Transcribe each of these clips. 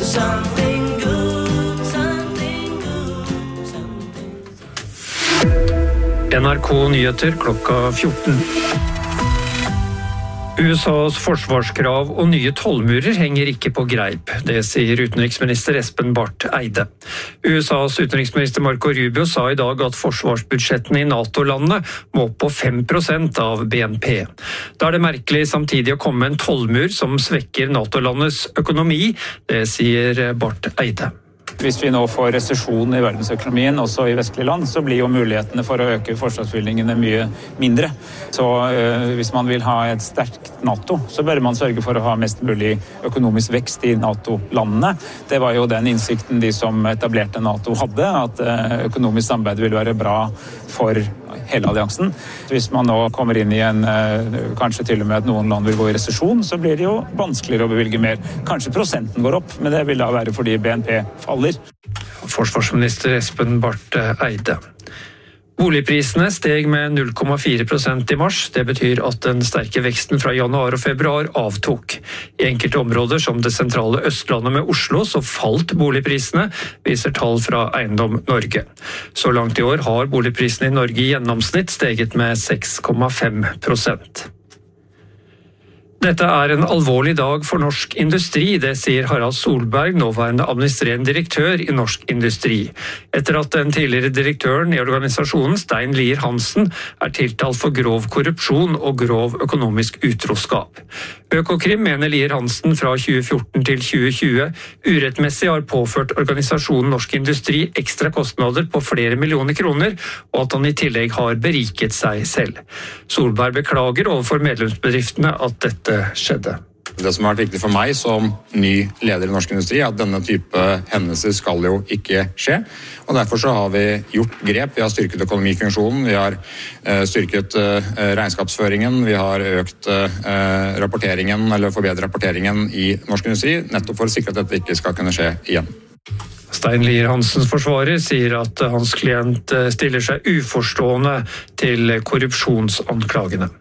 something good, something good, something. NRK Nyheter klokka 14. USAs forsvarskrav og nye tollmurer henger ikke på greip, det sier utenriksminister Espen Barth Eide. USAs utenriksminister Marco Rubio sa i dag at forsvarsbudsjettene i NATO-landene må opp på 5% av BNP. Da er det merkelig samtidig å komme med en tollmur som svekker NATO-landenes økonomi, det sier Barth Eide. Hvis vi nå får resesjon i verdensøkonomien, også i vestlige land, så blir jo mulighetene for å øke forsvarsbevilgningene mye mindre. Så hvis man vil ha et sterkt NATO, så bør man sørge for å ha mest mulig økonomisk vekst i NATO-landene. Det var jo den innsikten de som etablerte NATO hadde, at økonomisk samarbeid vil være bra for hele alliansen. Hvis man nå kommer inn i en, kanskje til og med at noen land vil gå i resesjon, så blir det jo vanskeligere å bevilge mer. Kanskje prosenten går opp, men det vil da være fordi BNP faller. Forsvarsminister Espen Barth Eide. Boligprisene steg med 0,4% i mars. Det betyr at den sterke veksten fra januar og februar avtok. I enkelte områder som det sentrale Østlandet med Oslo så falt boligprisene, viser tall fra Eiendom Norge. Så langt i år har boligprisene i Norge i gjennomsnitt steget med 6,5%. Dette er en alvorlig dag for norsk industri, det sier Harald Solberg, nåværende administrerende direktør i Norsk Industri. Etter at den tidligere direktøren i organisasjonen, Stein Lier Hansen, er tiltalt for grov korrupsjon og grov økonomisk utroskap. Økokrim mener Lier Hansen fra 2014 til 2020 urettmessig har påført organisasjonen Norsk Industri ekstra kostnader på flere millioner kroner, og at han i tillegg har beriket seg selv. Solberg beklager overfor medlemsbedriftene at dette skjedde. Det som har vært viktig for meg som ny leder i Norsk Industri, er at denne type hendelser skal jo ikke skje. Og derfor så har vi gjort grep. Vi har styrket økonomifunksjonen, vi har styrket regnskapsføringen, vi har økt rapporteringen, eller forbedret rapporteringen i Norsk Industri, nettopp for å sikre at dette ikke skal kunne skje igjen. Stein Lier Hansens forsvarer sier at hans klient stiller seg uforstående til korrupsjonsanklagene.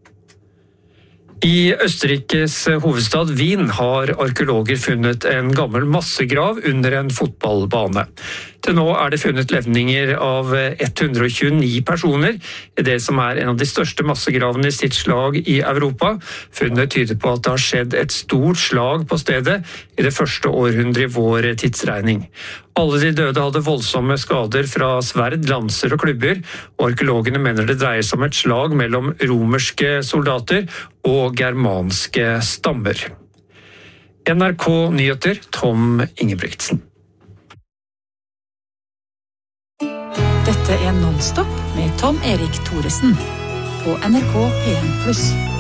I Østerrikes hovedstad Wien har arkeologer funnet en gammel massegrav under en fotballbane. Til nå er det funnet levninger av 129 personer i det som er en av de største massegravene i sitt slag i Europa. Funnet tyder på at det har skjedd et stort slag på stedet i det første århundret i vår tidsregning. Alle de døde hadde voldsomme skader fra sverd, lanser og klubber, og arkeologene mener det dreier seg om et slag mellom romerske soldater og germanske stammer. NRK Nyheter, Tom Ingebrigtsen. Dette er Non-Stop med Tom Erik Thoresen på NRK P1+.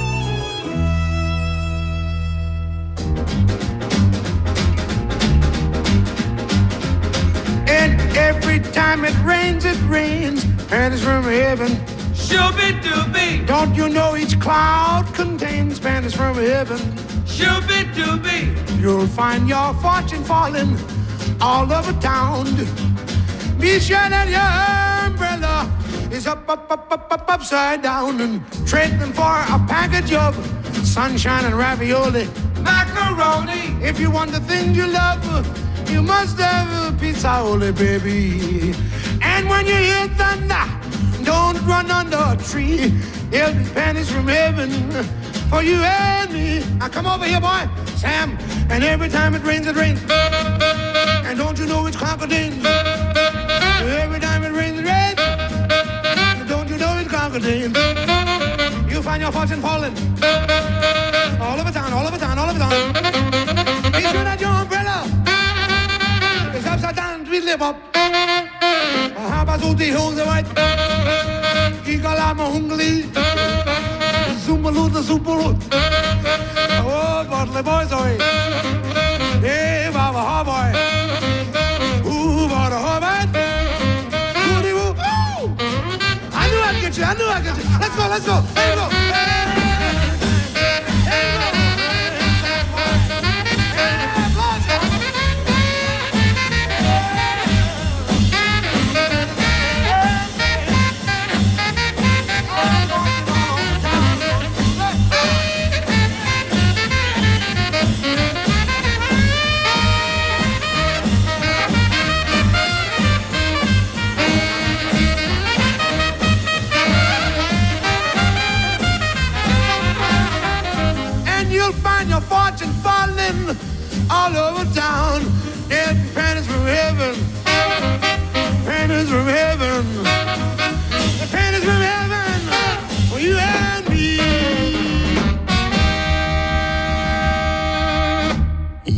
And every time it rains, pennies from heaven. Shooby-dooby. Don't you know each cloud contains pennies from heaven? Shooby-dooby. You'll find your fortune falling all over town. Be sure that your umbrella is upside down, and trading for a package of sunshine and ravioli. Macaroni. If you want the things you love, you must have a pizza, only, baby. And when you hear thunder, don't run under a tree. There'll be pennies from heaven for you and me. Now come over here, boy, Sam. And every time it rains, and don't you know it's crocodile? Every time it rains, don't you know it's crocodile? You find your fortune falling all over town, all over town, all over town. Be sure that your umbrella is upside down, tweedly pop. Habazuti Hose White, Igalama Hungli, Zumaluta Superut. Oh, Bartley boys, oi. Hey, Baba Haboy. Ooh, Baba Haboy. Woody woo. Oh! I knew I'd get you. Let's go. There you go.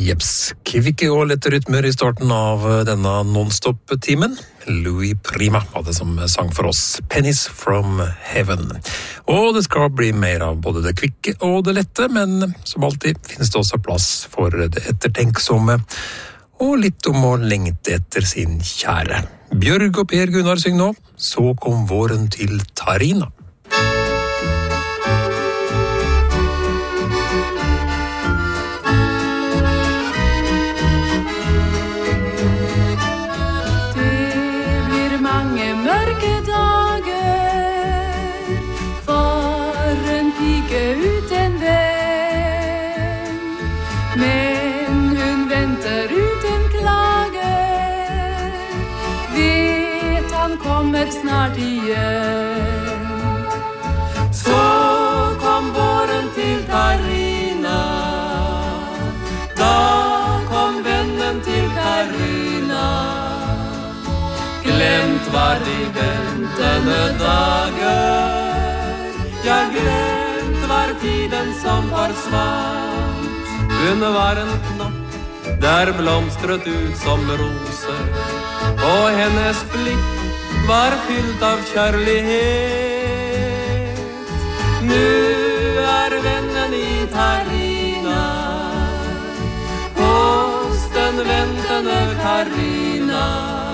Jeps, kvicke og lette rytmer I starten av denne non-stop-timen. Louis Prima var det som sang for oss, Pennies from Heaven. Og det skal bli mer av både det kvikke og det lette, men som alltid finnes det også plass for det ettertenksomme, og litt om å lengte etter sin kjære. Bjørg og Per Gunnar syng nå, så kom våren til Tarina. Snart igen. Så kom våren till Tarina. Da kom vännen till Tarina. Glemt var de väntande dagar. Jag glemt var tiden som försvant. Hun var en knopp där blomstret ut som rosor. Och hennes blick var fyllt av kärlighet. Nu är vännen I Tarina. Hos den väntande Karina.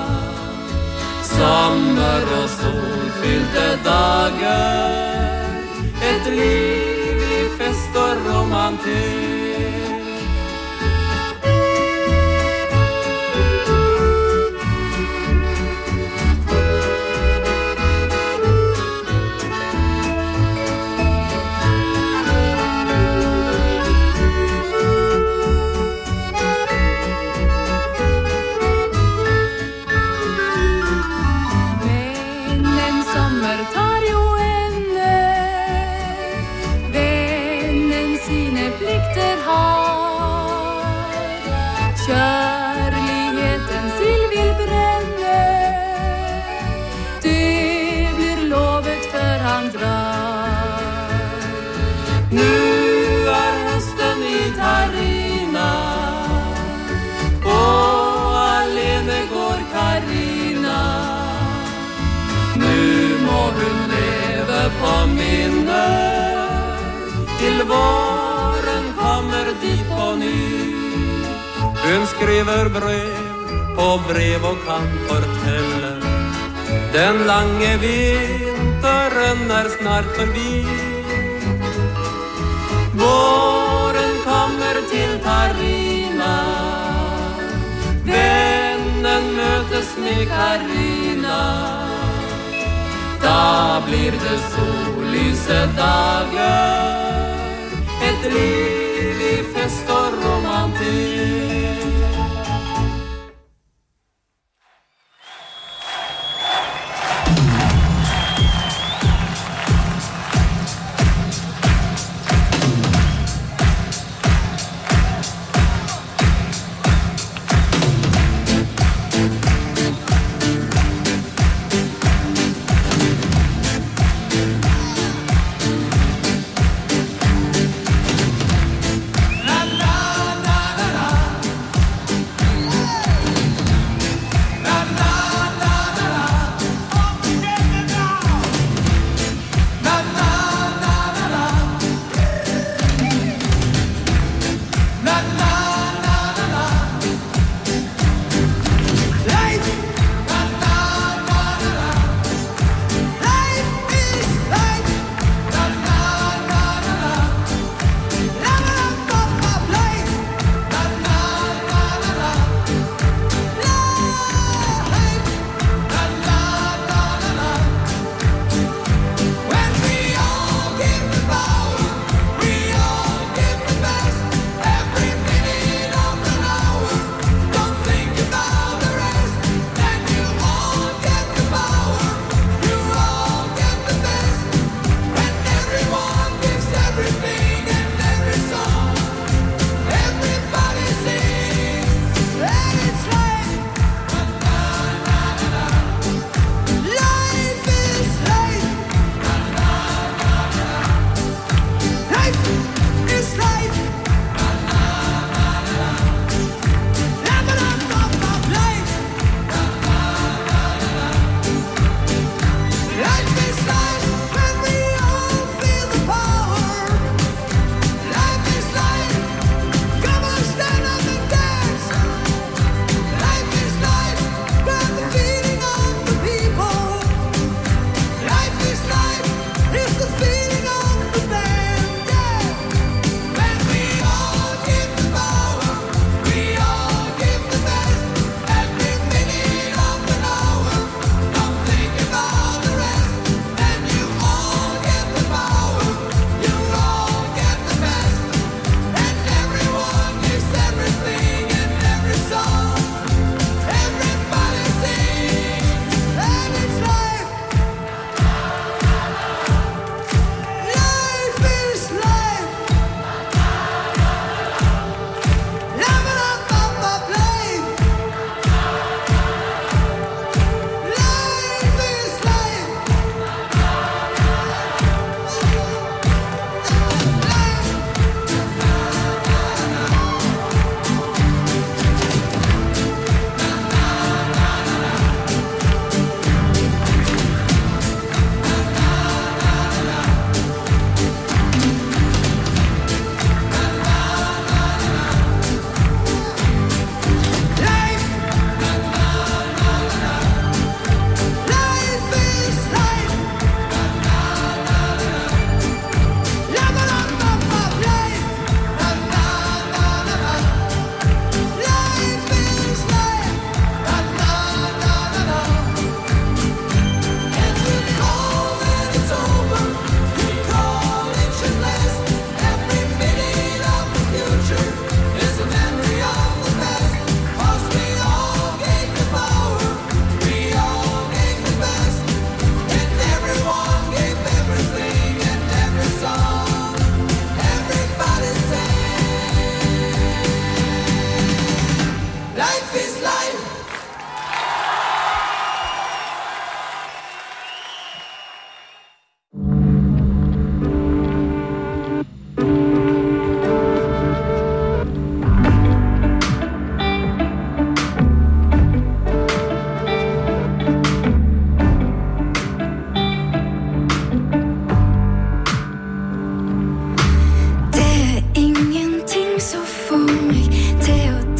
Sommar och solfyllda dagar. Ett livlig fest och romantik. På minne till våren kommer dit på ny. Hun skriver brev på brev och kan fortelle. Den lange vinteren är snart förbi. Våren kommer till Tarina. Vännen mötes med Karina. Da blir det sollyse dagar. Ett liv I fest och romantik. La la la la la.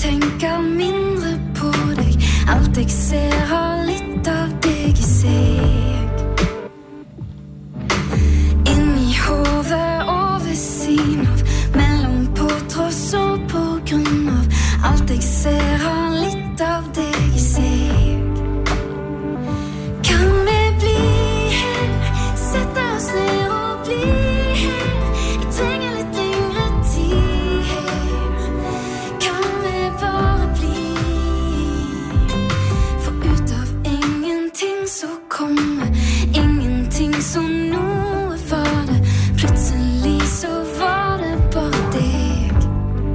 tenker mindre på deg. Alt jeg ser har litt av deg i seg. Inni hodet og ved siden av, mellom på tross og på grunn av. Alt jeg ser har litt av deg i seg. Kan vi bli her, sette oss ned og bli her. Jeg trenger litt lengre tid her. Kan vi bare bli? For ut av ingenting så kommer ingenting, så noe var det. Plutselig så var det bare deg.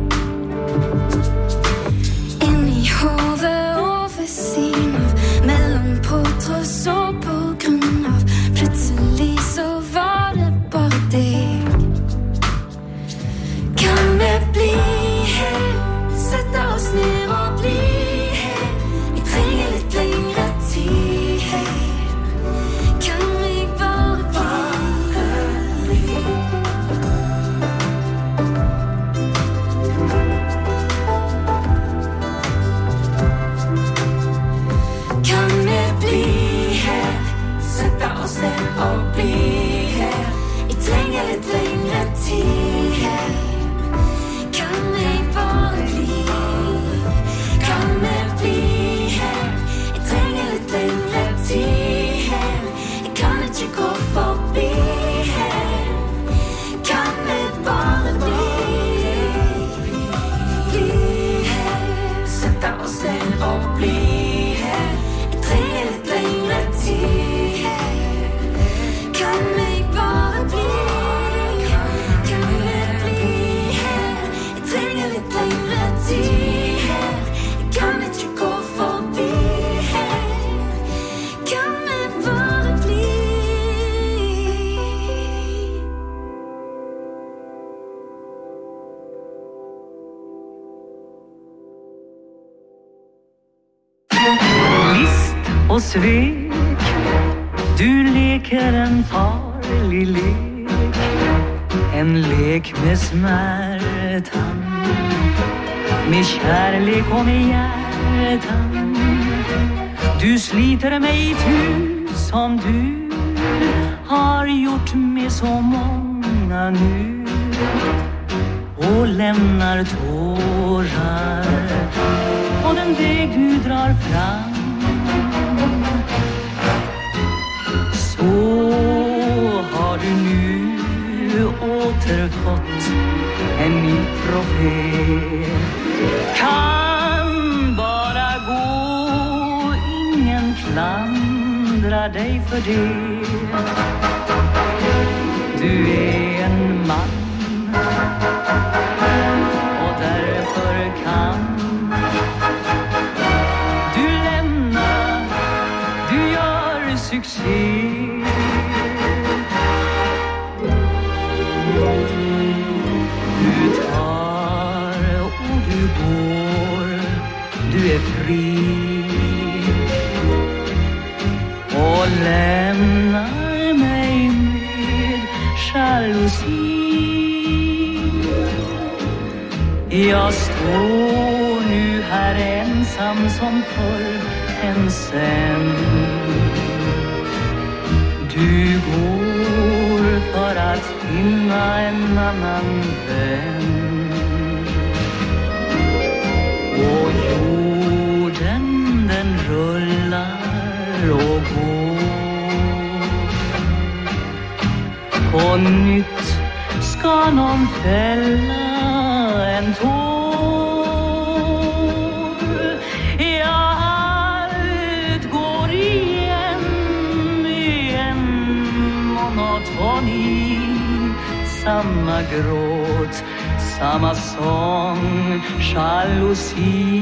Inni hodet og ved siden av, mellom på tross og på grunn av. Plutselig så var det bare deg. Kan vi bli her, sette oss ned og bli her. Jeg trenger litt lengre tid her. Kan vi bare bli? Kan vi bli her, sette oss ned og bli her. Jeg trenger litt lengre tid her. Kan vi bare bli? Kan vi bli her? Jeg trenger litt lengre tid her. Jeg kan ikke gå forbi her. Kan vi bare bli? Bli her, sette oss ned og bli her. Jeg trenger litt lengre tid her. Kan vi bare bli? Kan vi bli her? Jeg trenger litt lengre tid her. Jeg kan ikke gå forbi her. Kan vi bare bli? List och svek, du leker en farlig lek, en lek med smärtan, med kärlek och med hjärtan. Du sliter mig itu som du har gjort med så många nu, och lämnar tårar på den väg du drar fram. Så har du nu återfått en ny profet. Kan bara gå, ingen klandrar dig för det. Du är en man, och därför kan du lämna, du gör succé. Du tar och du går, du är fri, och lämnar mig med jalousi. Jag står nu här ensam som förr än sen. Du går för att finna en annan vän, och jorden den rullar och går. På nytt ska någon fälla en tår. Ja, allt går igen i en monotoni. Samma gråt, samma sång, jalousi.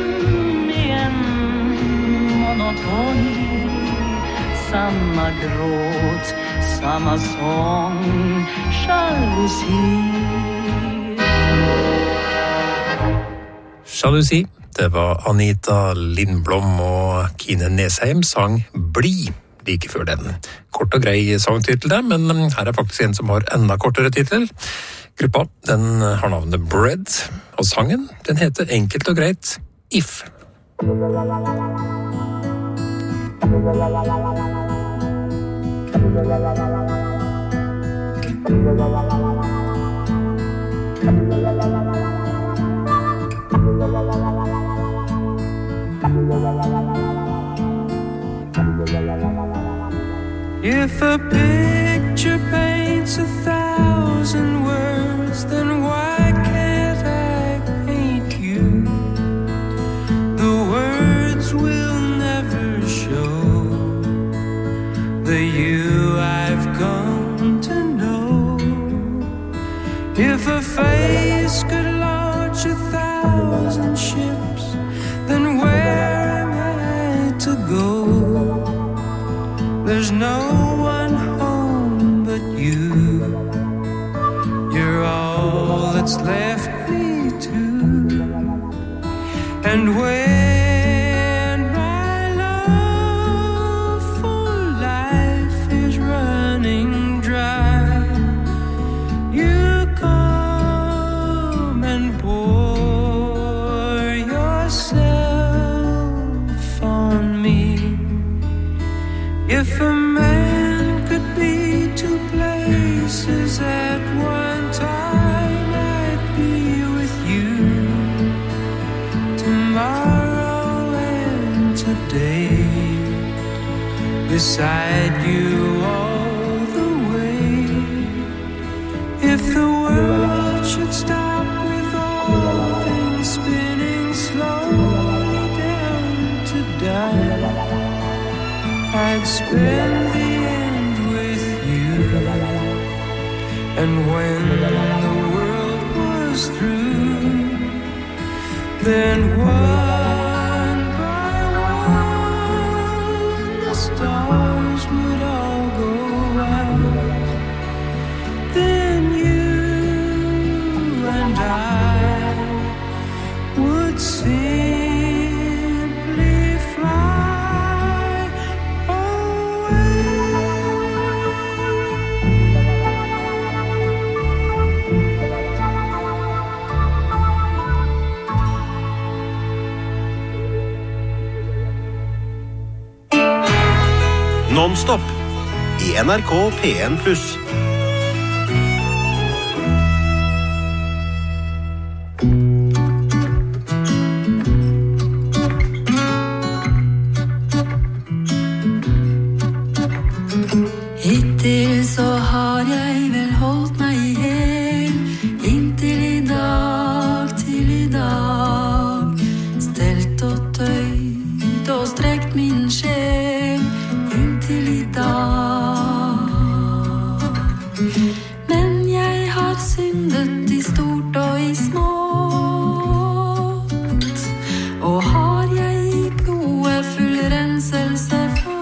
Samma grå, gråt, samma sång, jalousi. Jalousi, det var Anita Lindblom og Kine Nesheim sang Bli like før den. Kort og grei sangtitel det, men her er faktisk en som har enda kortere titel. Gruppa, den har navnet Bread, og sangen, den heter enkelt og greit If. If a picture paints 1,000 words, then why can't I paint you? The words will never show the you I've come to know. If a face could launch 1,000 ships, then where am I to go? There's no one home but you. You're all that's left me to. And when my love for life is running dry, you come and pour yourself on me. If a man could be 2 places at one time, I'd be with you tomorrow and today, beside you all the way. If the world should stop with all things spinning slowly down to die, I'd spend the end with you. And when the world was through, then one by one the stars would all go out. Then you and I would simply fly away. Non-stop i NRK P1+. Hittil så har jeg vel holdt meg i hel, inntil i dag, til i dag, stelt og tøyd og strekt min sjel, inntil i dag. Men jeg har syndet i stort og i smått, og har jeg i blodet full renselse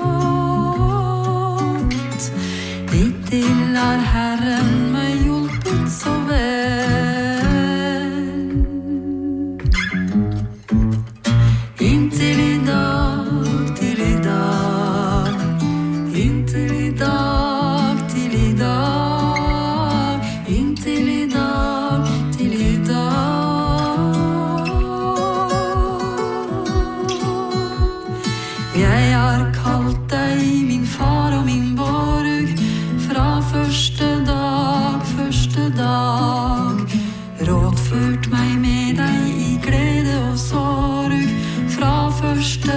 fått. Hittil har Herren meg hjulpet så vel. Inntil i dag, til i dag, inntil i dag, til i dag, inntil i dag, til i dag. Jeg har kalt deg min far og min borg, fra første dag, rådført meg med deg i glede og sorg, fra første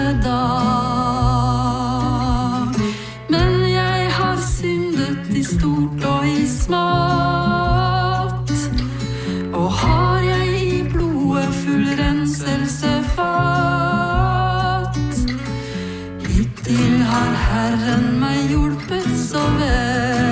dag. Men jeg har syndet i stort og i smått, og har jeg i blodet full renselse fått. Hittil har Herren meg hjulpet så vel.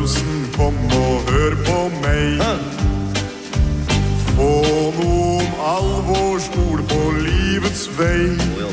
pølsen, kom og hør på meg. Få noen alvorsord på livets vei.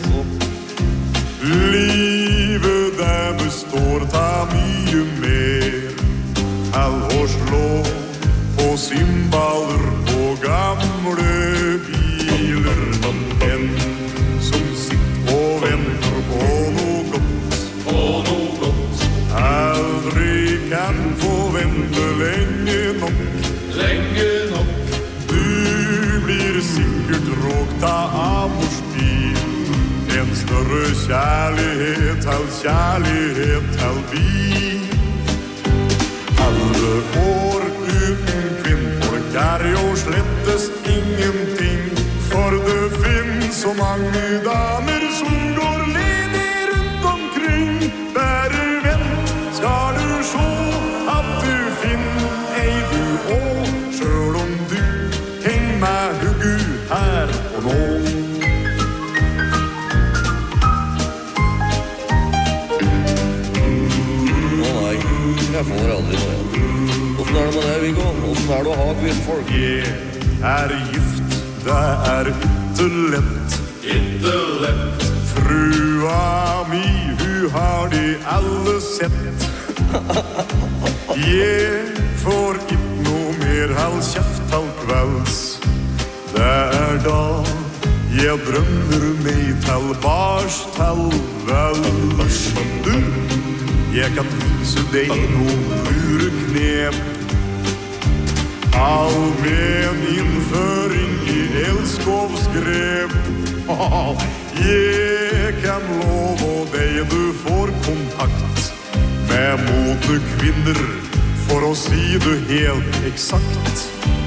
Livet det består ta mye mer. Halvårslov på cymbaler og gamle biler. En som sitter og venter på noe godt. Aldri kan få vente lenge nok. Du blir sikkert råkt av morspil. En større kjærlighet til bil. Alle år uten kvinnfolk jo slettes ingenting. For det finnes så mange damer som går ledig rundt omkring. Bare vent, skal du se at du finner ei du også. Selv om du henger med huggu her og nå. Jeg får aldri noe igjen. Hvordan det med deg, Viggo? Hvordan det å ha kvinnfolk? Jeg gift, det ikke lett. Frua mi, hun har de alle sett. Jeg får ikke noe mer halv kjeft halv kvelds. Det da jeg drømmer meg til bars til vels. Du, jeg kan vise deg noen lureknep. Allmenn innføring i elskovsgrep. Jeg kan love deg du får kontakt med modekvinner, for å si det helt eksakt.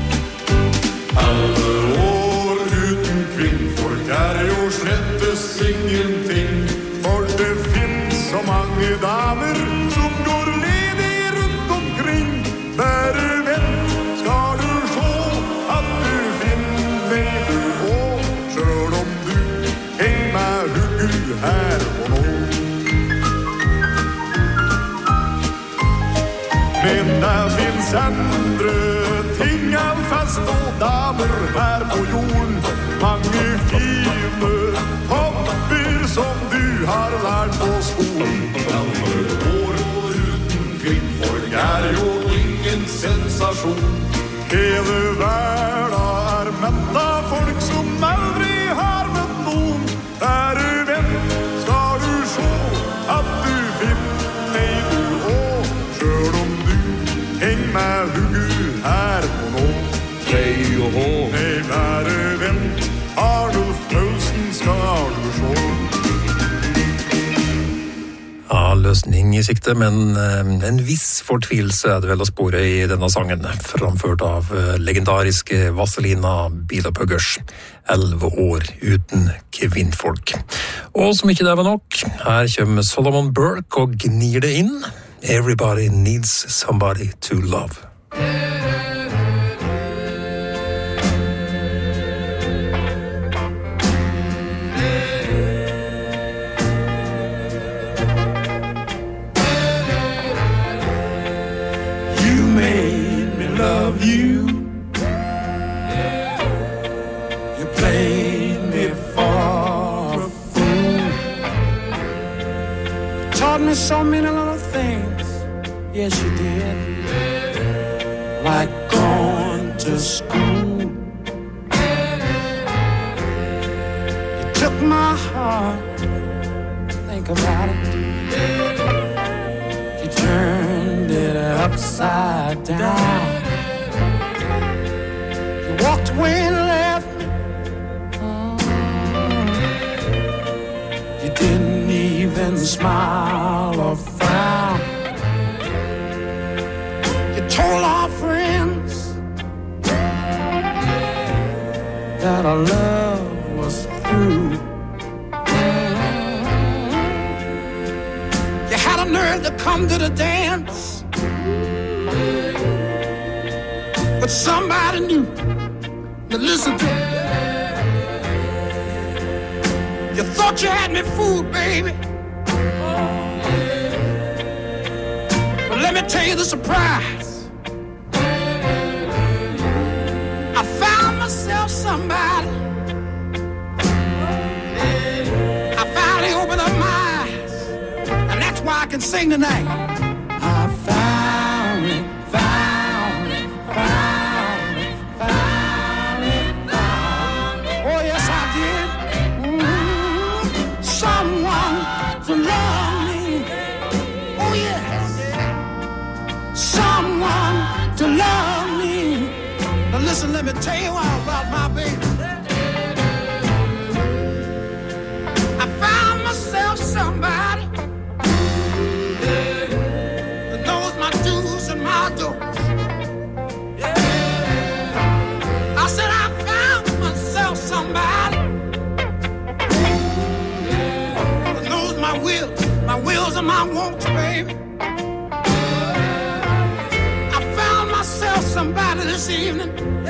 Alle år uten kvinnfolk jo slettes ingenting. For det finnes så mange damer som går ledig rundt omkring. Bare vent, skal du se at du finner deg du også. Selv om du henger med huggu her og nå. Men det finnes andre ting enn fest og damer her på jorden. Mange fine hobbier som du har lært på skolen. Alle år uten kvinnfolk jo ingen sensasjon. Hele verden mett av folk som aldri har møtt noen. Bare vent, skal du se at du finner deg du også. Selv om du henger med huggu her og nå. Hei og hå. Nei, bare vent, Arnulf Paulsen skal du se. Ja, løsning i sikte, men en viss fortvilelse det vel å spore i denne sangen, framført av legendariske Vazelina Bilopphøggers 11 år uten kvinnfolk. Og som ikke det var nok, her kommer Solomon Burke og gnir det inn. Everybody needs somebody to love. So many little things, yes you did. Like going to school. You took my heart, think about it. You turned it upside down. You walked away and left me. You didn't even smile or frown. You told our friends that our love was through. You had a nerve to come to the dance, but somebody knew to listen to me. You thought you had me fooled, baby. Let me tell you the surprise. I found myself somebody. I finally opened up my eyes, and that's why I can sing tonight. I found it, found it, found it, found it, found it. Oh yes, I did. Someone to love me. Oh yes. Someone to love me. Now listen, let me tell you all about my baby. I found myself somebody that knows my do's and my don'ts. I said I found myself somebody that knows my wills and my wants, baby. Somebody this evening,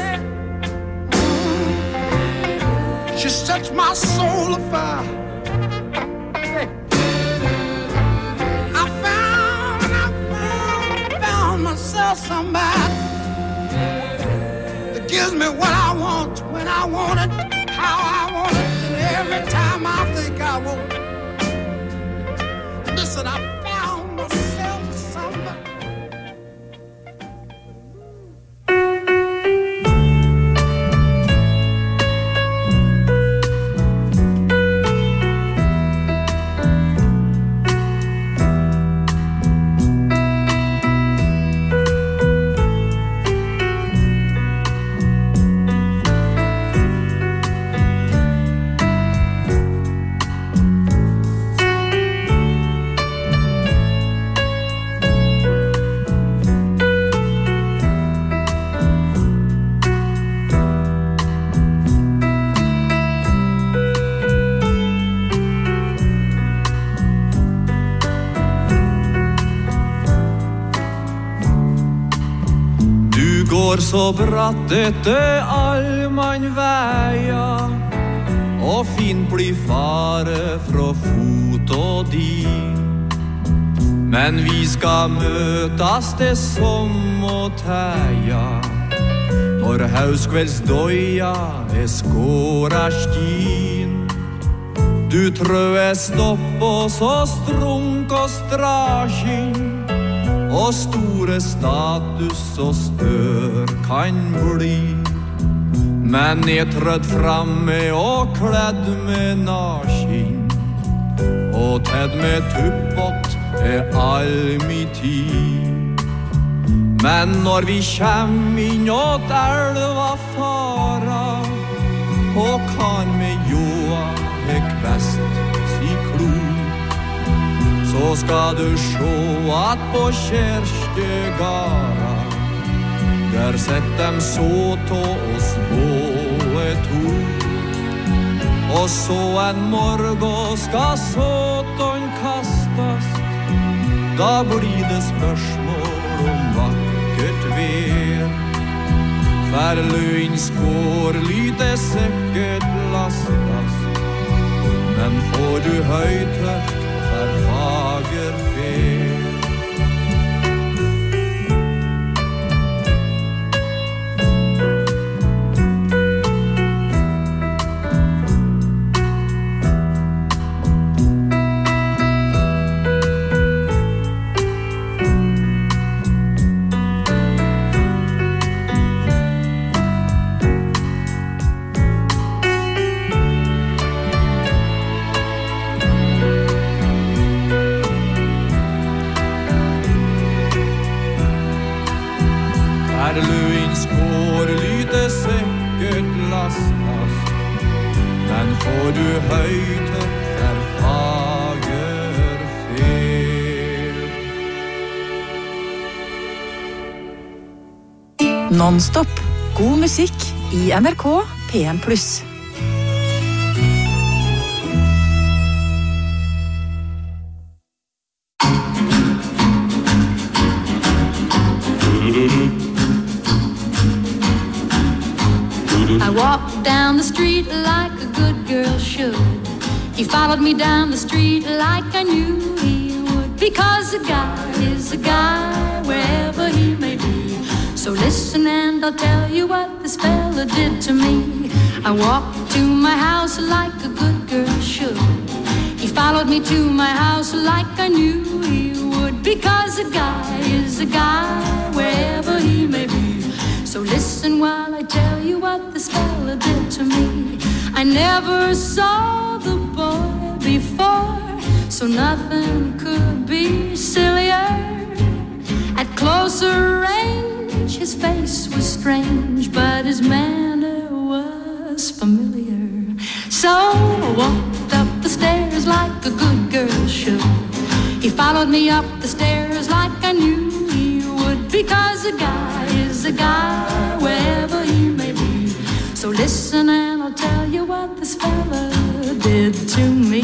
she's touched my soul afire. I found myself somebody that gives me what I want, when I want it, how I want it, and every time I think I want it. Listen, I found myself somebody. Så bratt etter allmannveia og fint blir fare fra fot og di. Men vi skal møtas det som å teia når hauskveldsdøya skåra stin. Du trøe stopp og så strunk og strasking og store status og stør kan bli. Men nedtrødd framme og kledd med naskin og tedd med tuppott all mi tid. Men når vi kjem inn åt elva fara og kan med joa best si klok, så skal du sjå at på kjerkegara der sett dem så tå oss båe to. Og så en morgen skal såton kastas, da blir det spørsmål om vakkert vær. For løgnskår lyte sikkert lastas, men får du høytørt for fager fer. Får du høytørt for fager fer. Non-stop. God musikk i NRK P1+. I walked down the street like a good girl should. He followed me down the street like I knew he would. because a guy is a guy wherever he may be. So listen and I'll tell you what this fella did to me. I walked to my house like a good girl should. He followed me to my house like I knew he would, because a guy is a guy wherever he may be. So listen while I tell you what this fella did to me. I never saw the boy before, so nothing could be sillier. At closer range, his face was strange, but his manner was familiar. So I walked up the stairs like a good girl should. He followed me up the stairs like I knew he would, because a guy is a guy wherever he may be. So listen and I'll tell you what this fella did to me.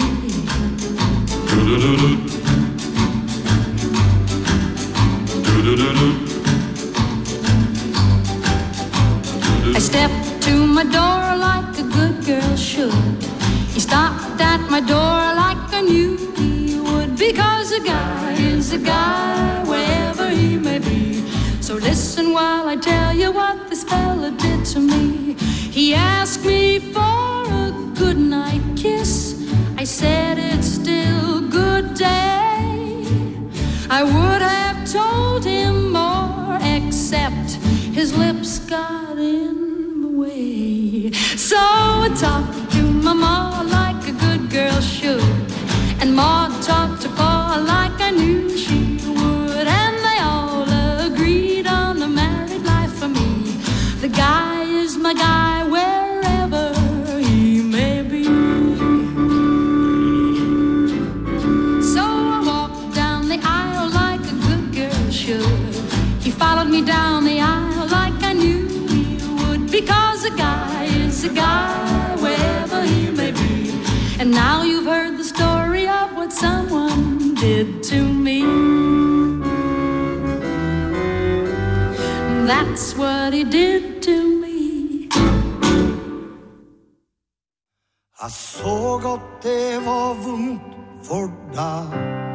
I stepped to my door like a good girl should. He stopped at my door like I knew he would, because a guy is a guy wherever he may be. So listen while I tell you what this fella did to me. He asked me for a goodnight kiss. I said it's still good day. I would have told him more, except his lips got in the way. So I talked to my ma like a good girl should, and Ma talked to Pa like I knew she would, and they all agreed on the married life for me. The guy is my guy wherever he may be. So I walked down the aisle like a good girl should. He followed me down the aisle like I knew he would, because a guy is a guy wherever he may be. And now you've heard the story of what someone did to me. That's what he did to me. Jeg såg at det var vondt for deg,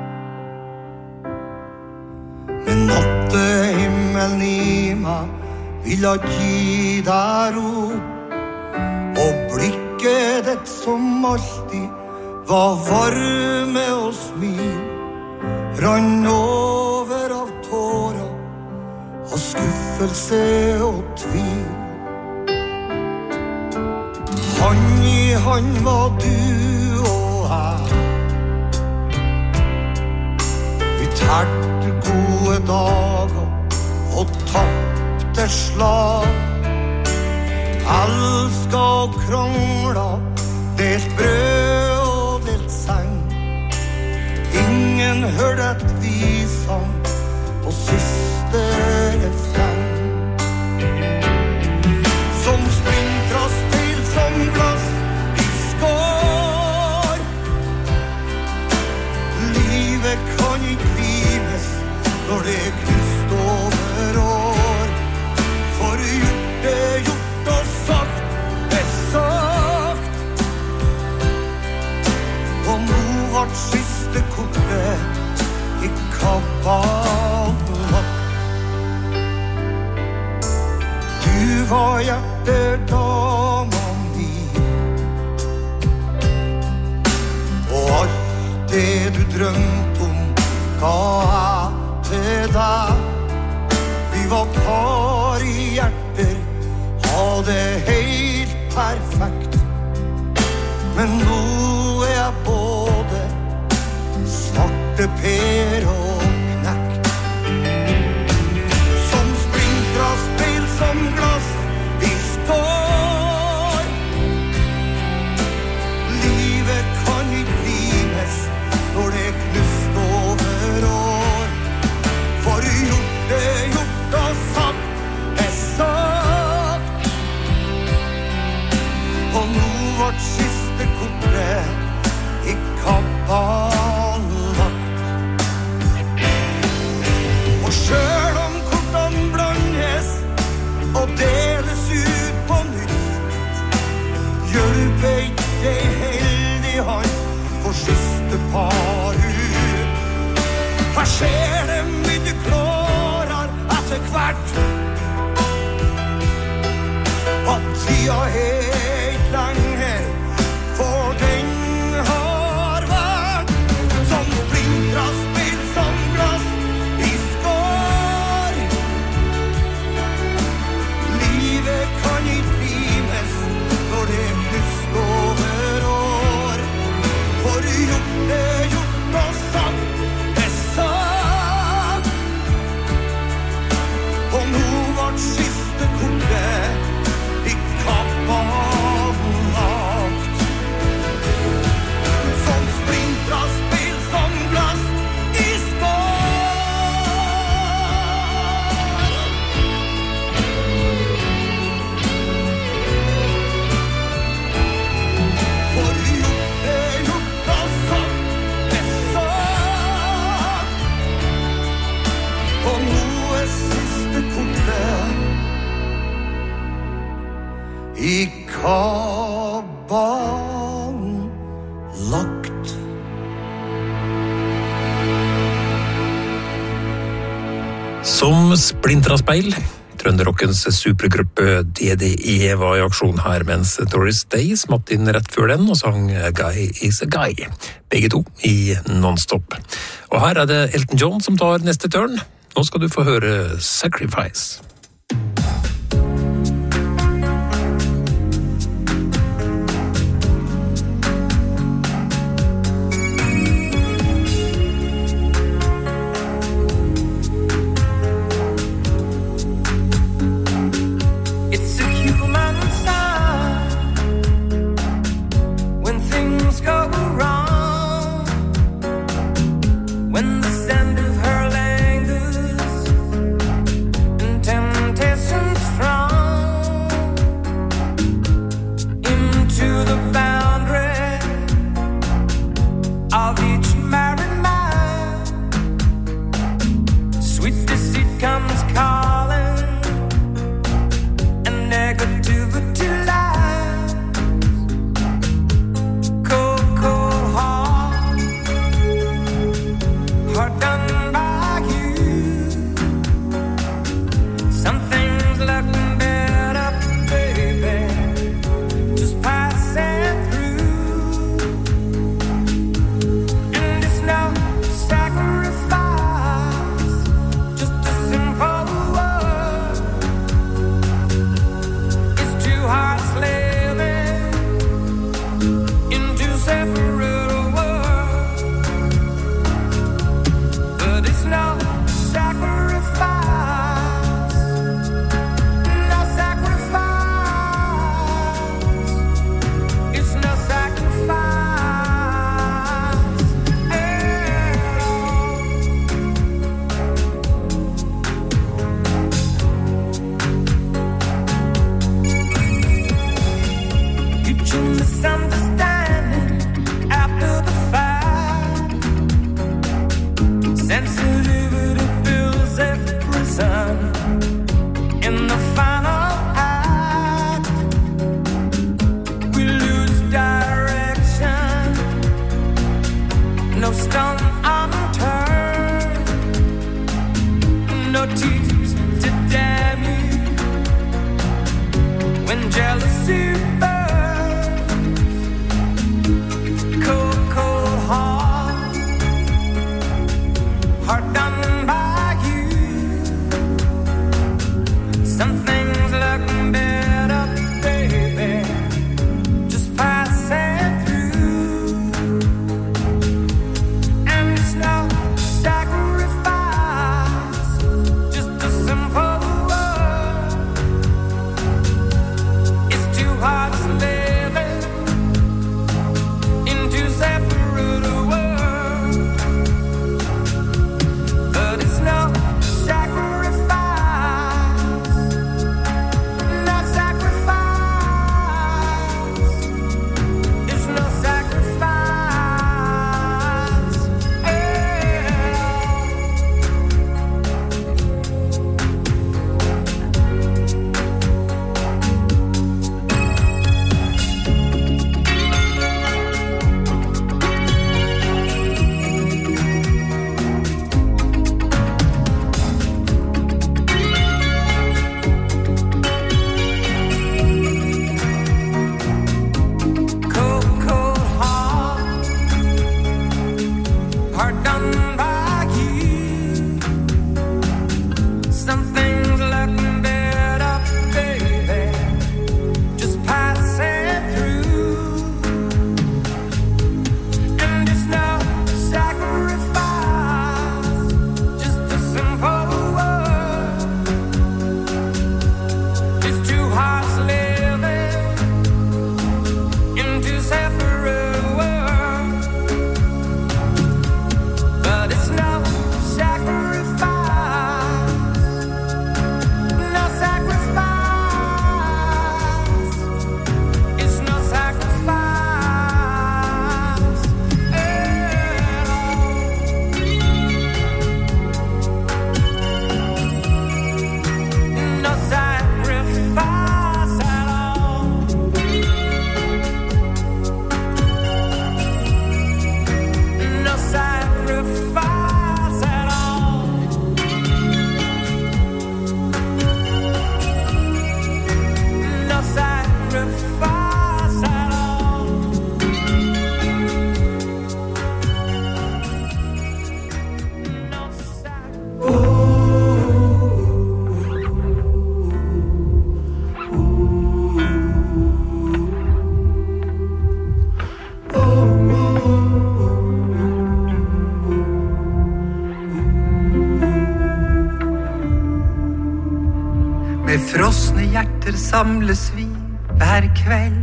men nattehimmelen i meg vil gi deg ro, og blikket ditt som alltid var varme og smil, rann over av tårer og skuffelse og tvil. Hand i hand var du og jeg, vi tærte gode dager og tappte slag, elsket og kranglet, delt brød og delt seng. Ingen hørte et visang på siste refreng. Som sprintrass til som glass i skår, livet kan ikke limes når det knust over år. For gjort og sagt sagt, og nå vart siste kortet i kabalen. Du var hjertedama mi, og alt det du drømte om ga jeg til deg. Vi var par i hjerter, hadde helt perfekt, men nå jeg både svarte per og knekt. Som splintrass til som glass vi står, livet kan ikke limes når det knust over år. For gjort og sagt sagt, og nå vart siste kortet i kabalen lagt. vært. Og tida helt lange, for den har vært som splintra spill som glass i skår. Livet kan ikke limes når det knust over år. For gjort og sagt er sagt. Og nå vart siste kortet i kappa lagt. Som splintra spill som glass i skår. For gjort og sagt er sagt. Og nå er siste kortet i kabalen lagt. Som splintra speil. Trønderrockens supergruppe DDE var i aksjon her, mens Doris Day smatt inn rett før den og sang A Guy is a Guy. Begge to i non-stop. Og her er det Elton John som tar neste turn. Nå skal du få høre Sacrifice. It's a human sign when things go wrong, when the scent of her lingers and temptation strong into the boundary of each married man. Sweet deceit comes calling, negativity lies. Cold, cold heart, heart done by you. Some things looking better, baby, just passing through. And it's no sacrifice, just a simple word. Hearts living into separate worlds, but it's no sacrifice, no sacrifice, it's no sacrifice at all. Misunderstanding after the fact. Sensitivity builds a prison in the final act. We lose direction, no stone unturned, no tears to damn you when jealousy burns. Heart done by you. Some things look better, baby, just passing through. And it's no sacrifice, just a simple word. It's two hearts living into separate worlds. But it's no sacrifice, Med frosne hjerter samles vi hver kveld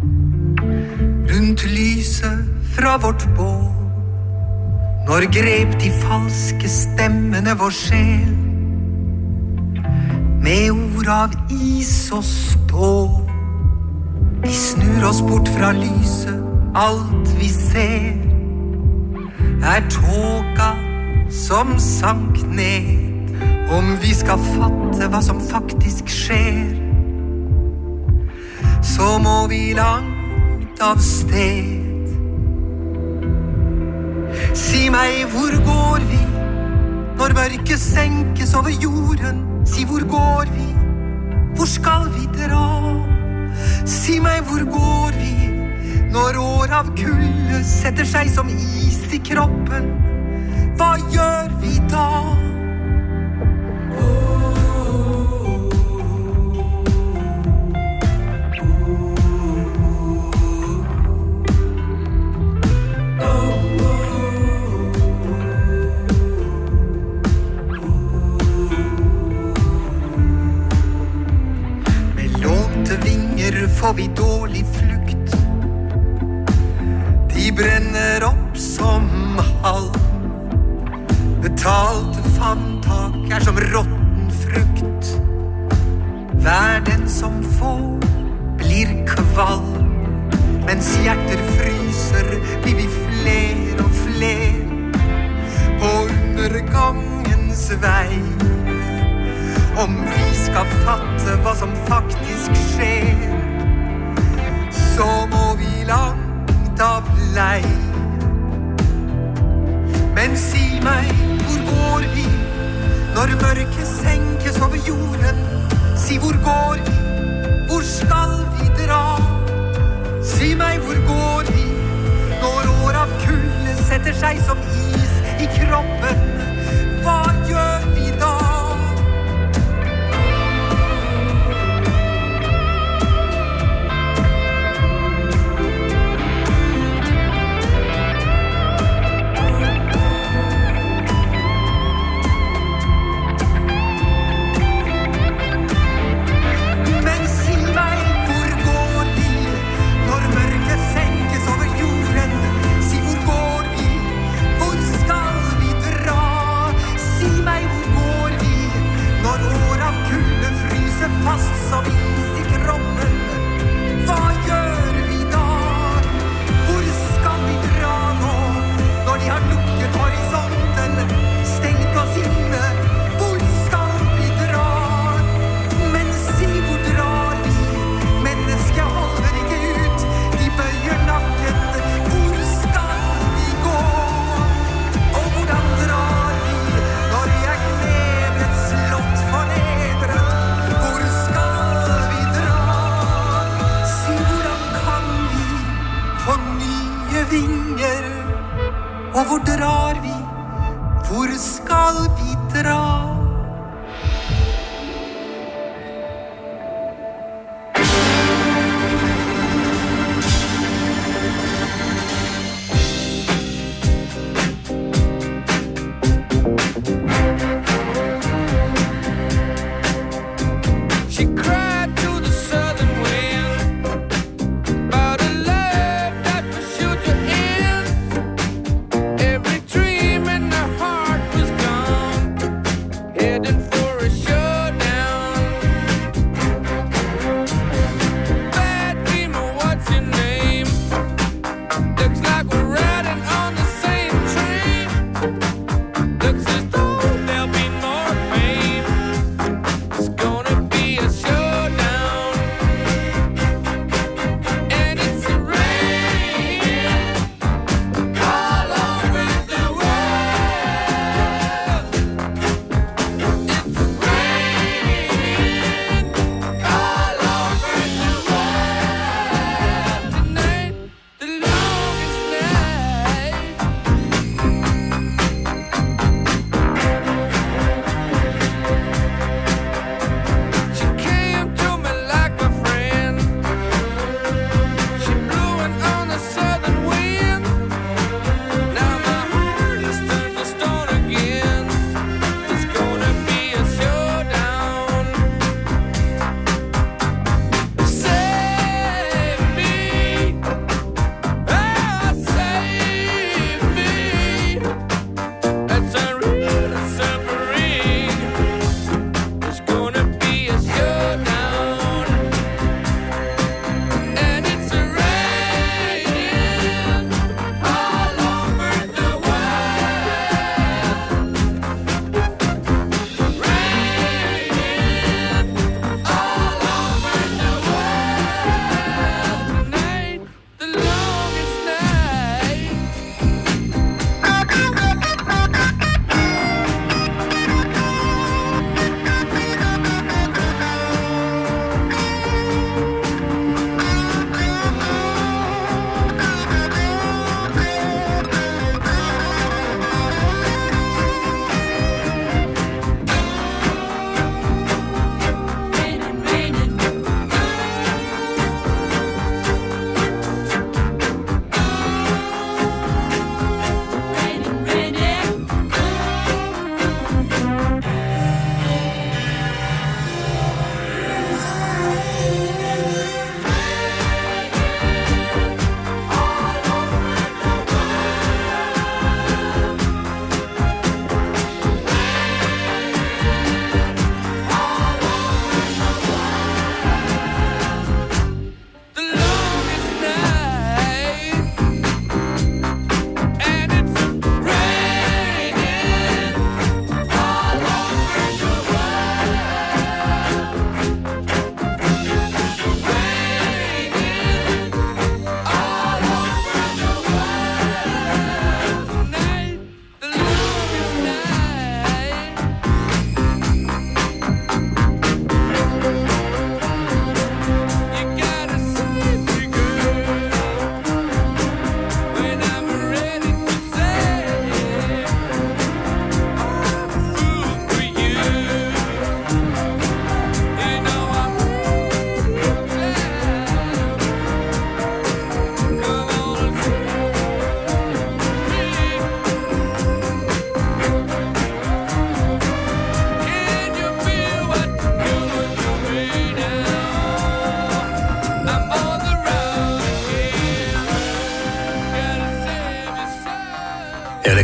rundt lyset fra vårt bål. Når grep de falske stemmene vår sjel med ord av is og stål. Vi snur oss bort fra lyset, alt vi ser tåka som sank ned. Om vi skal fatte hva som faktisk skjer, så må vi langt av sted. Si meg, hvor går vi når mørket senkes over jorden? Si, hvor går vi? Hvor skal vi dra? Si meg, hvor går vi når år av kulde setter seg som is i kroppen? Hva gjør vi da? Får vi dårlig flukt. De brenner opp som halm. Betalte favntak som råtten frukt. Hver den som får blir kvalm. Mens hjerter fryser blir vi fler og fler på undergangens vei. Om vi skal fatte hva som faktisk skjer, så må vi langt av lei. Men si meg, hvor går vi når mørket senkes over jorden? Si, hvor går vi? Hvor skal vi dra? Si meg, hvor går vi når år av kulde setter seg som is i kroppen? Hva gjør vi da? Fast som is i kroppen. Hva gjør vi da? Hvor skal vi dra nå? Når de har lukket horisonten, stengt oss inne. Hvor skal vi dra? Men si, hvor drar vi? Mennesket holder ikke ut. De bøyer nakken. Hvor skal vi gå? Og hvordan drar vi når vi kneblet, slått, fornedret? Vinger, og hvor drar vi? Hvor skal vi dra? Every dream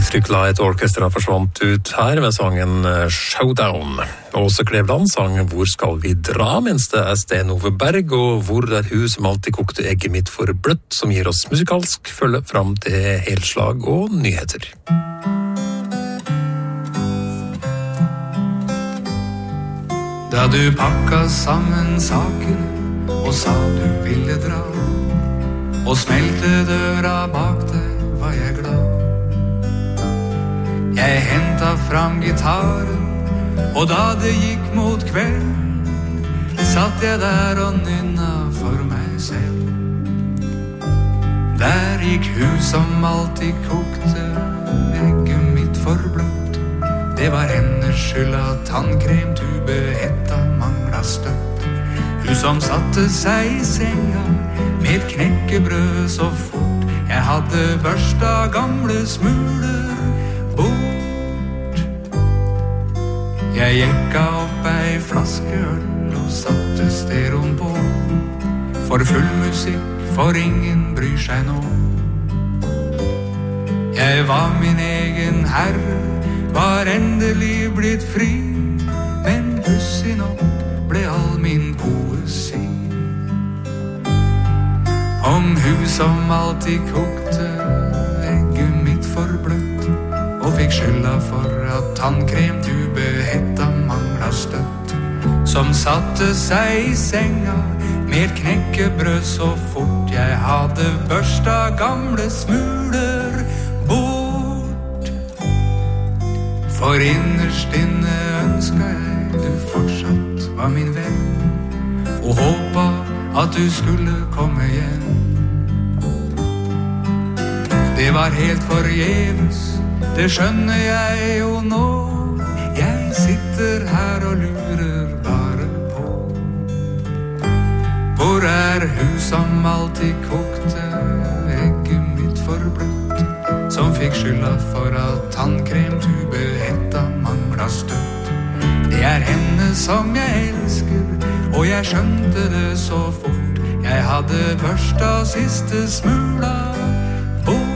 Fryktelig et orkester forsvant ut her med sangen Showdown. Åse Kleveland sang Hvor skal vi dra, mens det Sten Ove Berg og Hvor hun som alltid kokte egget mitt for bløtt, som gir oss musikalsk følge fram til helslag og nyheter. Da du pakka sammen sakene og sa du ville dra, og smelte døra bak deg, var jeg glad. Jeg hentet fram gitaren, og da det gikk mot kveld, satt jeg der og nynna for meg selv. Der gikk hun som alltid kokte egget mitt for bløtt. Det var hennes skyld at tannkremtube hetta mangla støtt. Hun som satte seg i senga med et knekkebrød så fort. Jeg hadde børsta gamle smuler bort. Jeg jekka opp ei flaske øl og satte stereoen på. For full musikk, for ingen bryr seg nå. Jeg var min egen herre, var endelig blitt fri, men pussig nok ble all min poesi. Om hun som alltid kokte egget mitt for bløtt, og fikk skylda for at tannkremtube hetta mangla støtt. Som satte seg i senga med et knekkebrød så fort. Jeg hadde børsta gamle smuler bort. For innerst inne ønska jeg du fortsatt var min venn, og håpa at du skulle komme igjen. Det var helt forgjeves, det skjønner jeg jo nå. Jeg sitter her og lurer bare på. Hvor hun som alltid kokte egget mitt for bløtt, som fikk skylda for at tannkremtube hetta mangla støtt. Det henne som jeg elsker, og jeg skjønte det så fort. Jeg hadde børsta siste smula bort.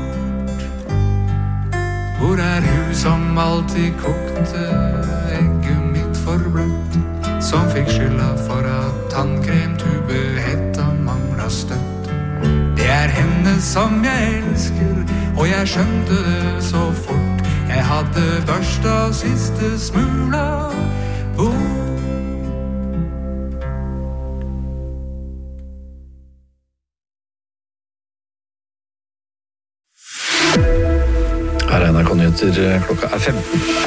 Hvor hun som alltid kokte egget mitt for bløtt, som fikk skylda for at tannkremtube hetta mangla støtt. Det henne som jeg elsker, og jeg skjønte det så fort. Jeg hadde børsta siste smula bort. Her NRK Nyheter, klokka 15.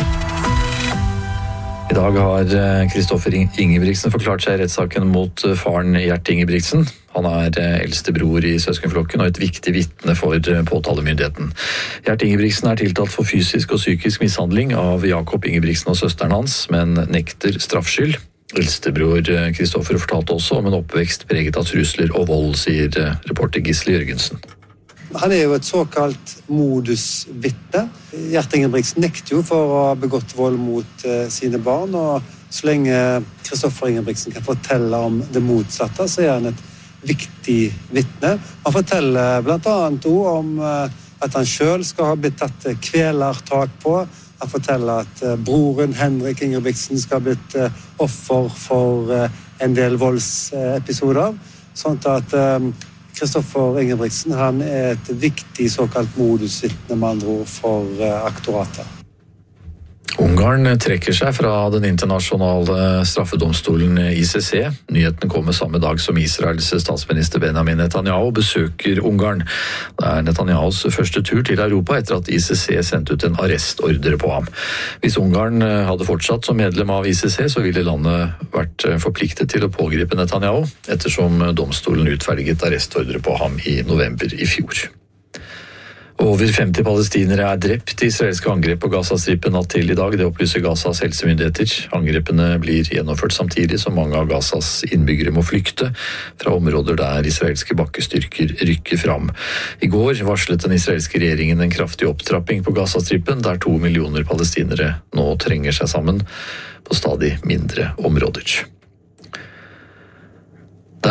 I dag har Kristoffer Ingebrigtsen forklart seg i rettssaken mot faren Gjert Ingebrigtsen. Han eldste bror i søskenflokken og et viktig vitne for påtalemyndigheten. Gjert Ingebrigtsen tiltalt for fysisk og psykisk mishandling av Jakob Ingebrigtsen og søsteren hans, men nekter straffskyld. Eldstebror Kristoffer fortalte også om en oppvekst preget av trusler og vold, sier reporter Gisle Jørgensen. Han jo et såkalt modusvitne. Gjert Ingebrigtsen nekter jo for å ha begått vold mot sine barn, og så lenge Kristoffer Ingebrigtsen kan fortelle om det motsatte, så han et viktig vitne. Han forteller blant annet om at han selv skal ha blitt tatt kvelertak på. Han forteller at broren Henrik Ingebrigtsen skal ha blitt offer for en del voldsepisoder, sånn at Kristoffer Ingebrigtsen han et viktig såkalt modusvitne med andre ord for aktoratet. Ungarn trekker seg fra den internasjonale straffedomstolen ICC. Nyheten kommer samme dag som Israels statsminister Benjamin Netanyahu besøker Ungarn. Det Netanyahus første tur til Europa etter at ICC sendte ut en arrestordre på ham. Hvis Ungarn hadde fortsatt som medlem av ICC, så ville landet vært forpliktet til å pågripe Netanyahu, ettersom domstolen utferdiget arrestordre på ham i november i fjor. Over 50 palestinere drept i israelske angrep på Gazastripen natt til i dag. Det opplyser Gazas helsemyndigheter. Angrepene blir gjennomført samtidig som mange av Gazas innbyggere må flykte fra områder der israelske bakkestyrker rykker fram. I går varslet den israelske regjeringen en kraftig opptrapping på Gazastripen, der 2 millioner palestinere nå trenger seg sammen på stadig mindre områder. Det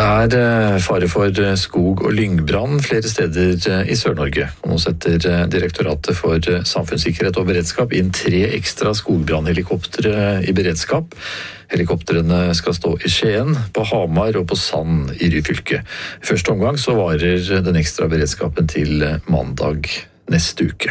Det fare for skog- og lyngbrann flere steder i Sør-Norge. Og nå setter Direktoratet for samfunnssikkerhet og beredskap inn 3 ekstra skogbrannhelikoptre i beredskap. Helikoptrene skal stå i Skien, på Hamar og på Sand i Ryfylke. I første omgang så varer den ekstra beredskapen til mandag neste uke.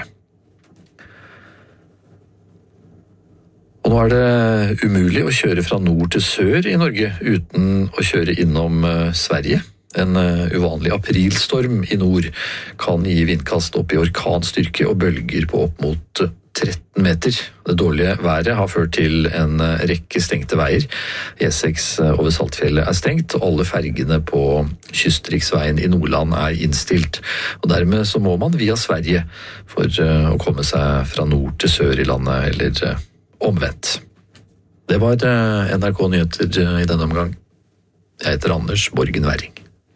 Og nå det umulig å kjøre fra nord til sør i Norge uten å kjøre innom Sverige. En uvanlig aprilstorm i nord kan gi vindkast opp i orkanstyrke og bølger på opp mot 13 meter. Det dårlige været har ført til en rekke stengte veier. E6 over Saltfjellet stengt, og alle fergene på kystriksveien i Nordland innstilt. Og dermed så må man via Sverige for å komme seg fra nord til sør i landet, eller omvendt. Det var NRK Nyheter i denne omgang. Jeg heter Anders Borgen Werring.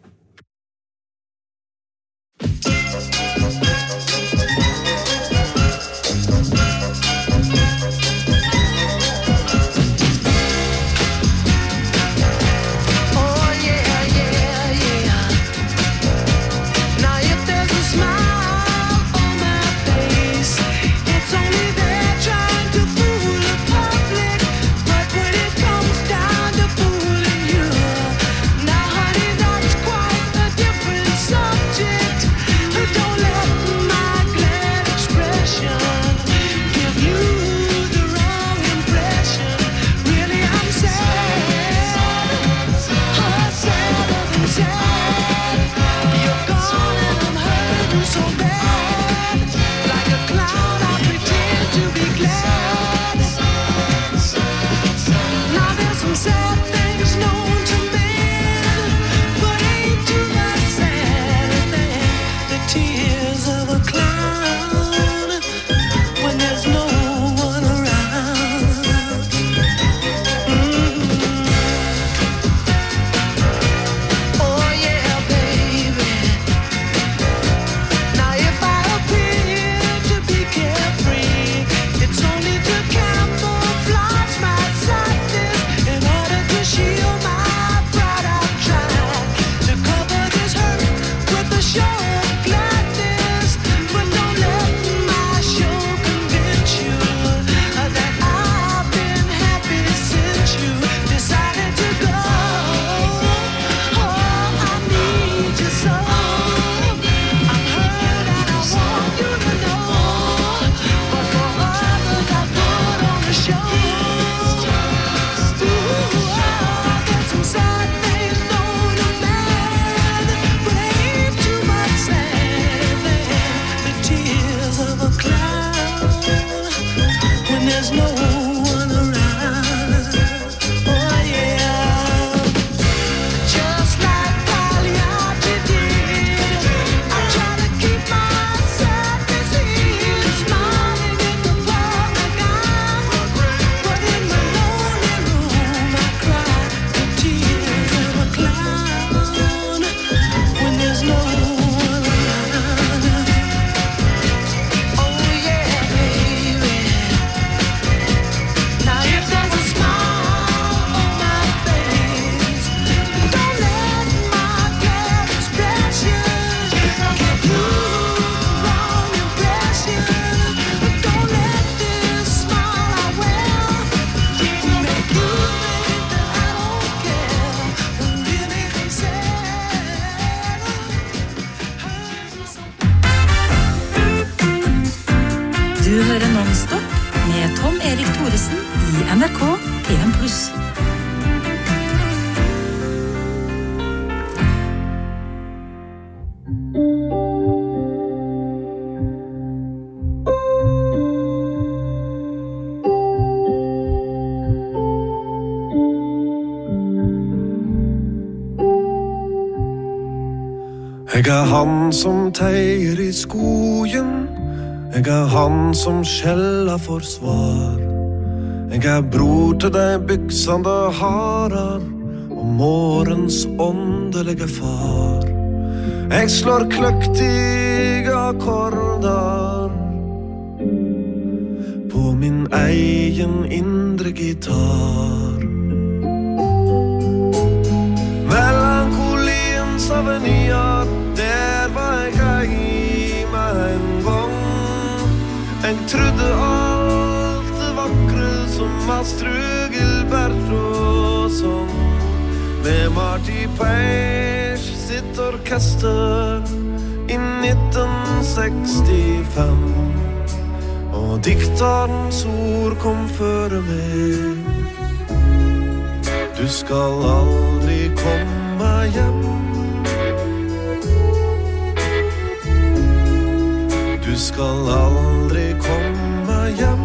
Du hører Non-Stop med Tom Erik Thoresen i NRK P1+. Jeg han som teier i skogen, jeg han som skjeller for svar. Jeg bror til de byksende harar og morgens åndelige far. Jeg slår kløktige akkorder på min egen indre gitar. Melankoli trodde alt det vakre som Astrid Gilbert og sånn med Marty Page sitt orkester i 1965 og diktarens ord kom føre meg. Du skal aldri komme hjem. Du skal aldri komme hjem.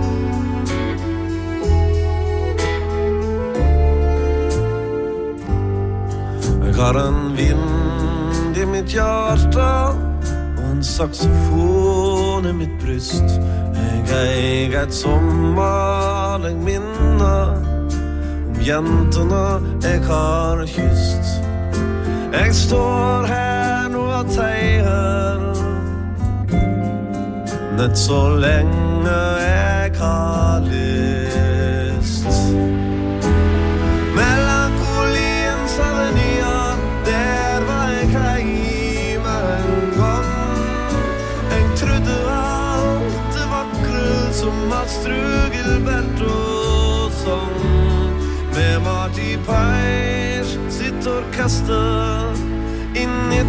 Jeg har en vind i mitt hjerte og en saxofon i mitt bryst. Jeg eier et sommerlig minne om jentene jeg har kysst. Jeg står her nå og teier nett så lenge jeg har lyst. Melankoliens avenyer, der var jeg hjemme en gang. Jeg trodde alt det vakre som Astrid Gilbert og sånn med Marty Page sitt orkester i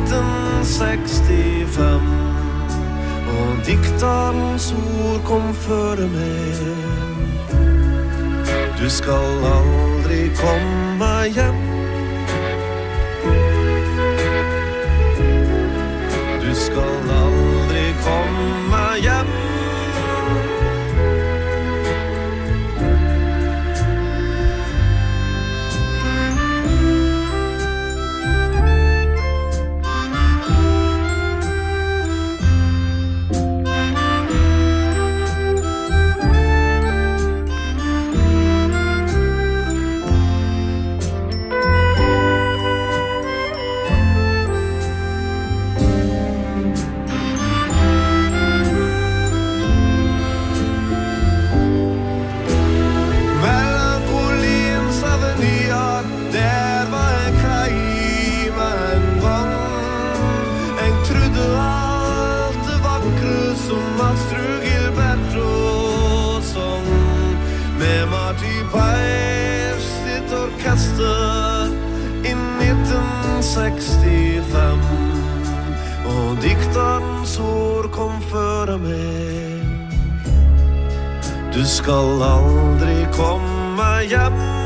1965 og diktarens ord kom føre meg. Du skal aldri komme hjem. Du skal aldri komme hjem. I 1965 og diktarens ord kom føre meg. Du skal aldri komme hjem.